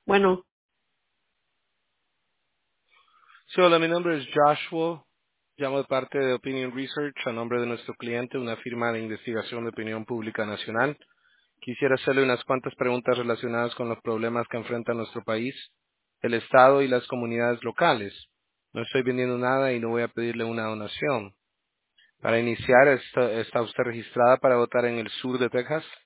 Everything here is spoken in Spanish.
Bueno, Sí, hola, mi nombre es Joshua. Llamo de parte de Opinion Research a nombre de nuestro cliente, una firma de investigación de opinión pública nacional. Quisiera hacerle unas cuantas preguntas relacionadas con los problemas que enfrenta nuestro país, el Estado y las comunidades locales. No estoy vendiendo nada y no voy a pedirle una donación. Para iniciar, ¿está usted registrada para votar en el sur de Texas?